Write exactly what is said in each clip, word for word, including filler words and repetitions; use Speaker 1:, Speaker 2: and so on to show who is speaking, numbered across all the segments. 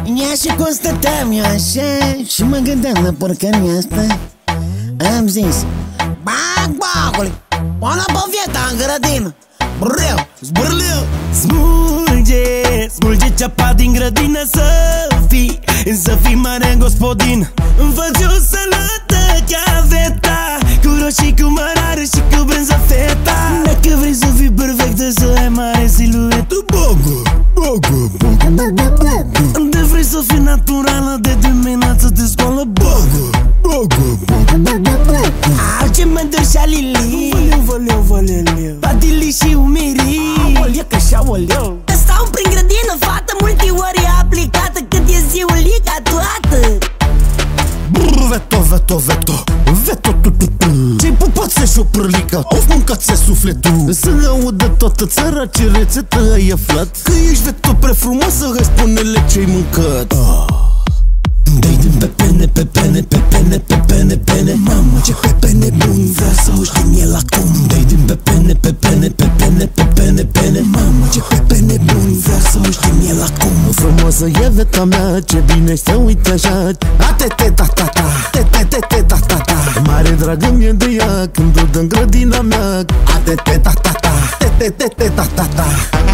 Speaker 1: Ia și constatam eu așa și mă gândeam la porcăria asta. Am zis: bag bacului, până pe vieta în grădină. Breu, zbârleu.
Speaker 2: Smulge, smulge ceapa din grădină. Să fii, să fii mare gospodin. Îmi fac eu salată caveta, cu roșii, cu mărare și cu brânză feta. Dacă vrei să fii perfectă, să ai mare siluetă, Bogu, bogu, bogu, bogu. Dacă vrei să fii naturală, de dimineață te scoală, Bogu, bogu, bogu, bogu.
Speaker 1: Au ce mă dușa Lili,
Speaker 2: Valeu, valeu, valeu,
Speaker 1: Padili și umiri.
Speaker 2: Aoleu, că și aoleu.
Speaker 1: Stau prin grădină, fată multiori aplicată, cât e ziulica toată.
Speaker 2: Brr, veto, veto, veto, veto, tu, tu, tu. Ce-ai pupat să-și o prălică, of mâncat-ți sufletul. Să audă toată țara ce rețetă ai aflat. Că ești veto prea frumoasă, hai spune-le ce-ai mâncat. ah. Dai din pe pene, pe pene, pe pene, pe pene, pene. Mamă, ce pe pene bun, vreau să o știm el acum. Dai din pe pene, pe pene, pe pene, pe pene, pene. Mamă, ce pe pene bun, vreau să o știm el acum. Frumoasă e veta mea, ce bine să uite așa. A-te-te, ta-ta-ta, te-te-te, ta-ta-ta. Mare dragă mi-e de ea când o dă-n grădina mea. A-te-te, ta-ta-ta, te-te-te, ta-ta-ta.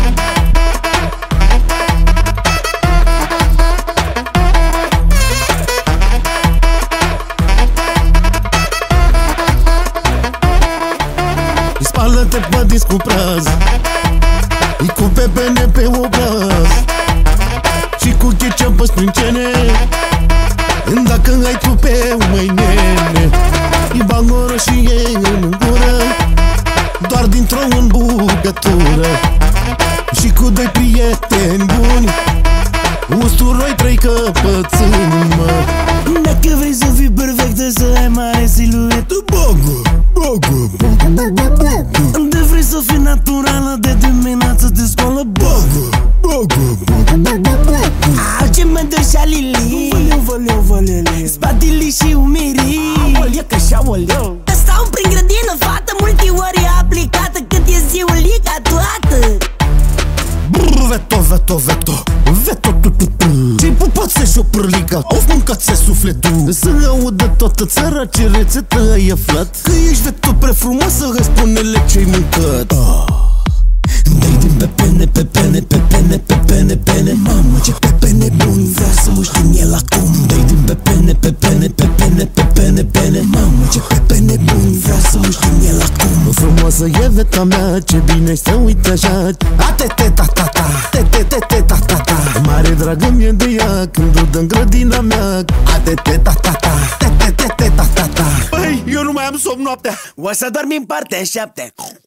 Speaker 2: Spală-te pe disc cu praz, îi cu pepene pe obraz și cu ketchup pe sprâncene. Dacă ai tu pe mâinene, îi bag o roșie în gură, doar dintr-o îmbucătură. Și cu doi prieteni buni, usturoi trei căpățâni, mă. Dacă vrei să fii perfectă, să ai mare siluetă, Bogu, bogu, bogu, bogu, bogu. Dacă vrei să fii naturală, de dimineață te scoală, Bogu, bogu, bogu, bogu, bogu.
Speaker 1: Au ce mă dușa Lili,
Speaker 2: Valeu, valeu, valeu,
Speaker 1: Padili și umiri.
Speaker 2: Aoleu, că și aoleu.
Speaker 1: Stau prin grădină, fată multiori aplicată, cât e ziulica toată.
Speaker 2: Brr, veto, veto, veto, veto, tu, tu, tu. Ce-ai pupat să-și o prălică, of mâncat-ți sufletul. Să audă toată țara ce rețetă ai aflat. Că ești veto prea frumoasă, hai spune-le ce-ai mâncat. ah. Dai din pe pene, pe pene, pe pene, pe pene, pene. Mamă, ce pe pene bun, vreau să o știm el acum. Dai din pe pene, pe pene, pe pene, pe pene, pene. Mamă, ce pe pene bun, vreau să o știm el acum. Frumoasă e veta mea, ce bine să uite așa. A-te-te, ta-ta-ta, te-te-te, ta-ta-ta. Mare dragă mi-e de ea când o dă-n grădina mea. A-te-te, ta-ta-ta, te-te-te, ta-ta-ta. Băi, eu nu mai am somn noaptea,
Speaker 1: O să dormim partea șapte.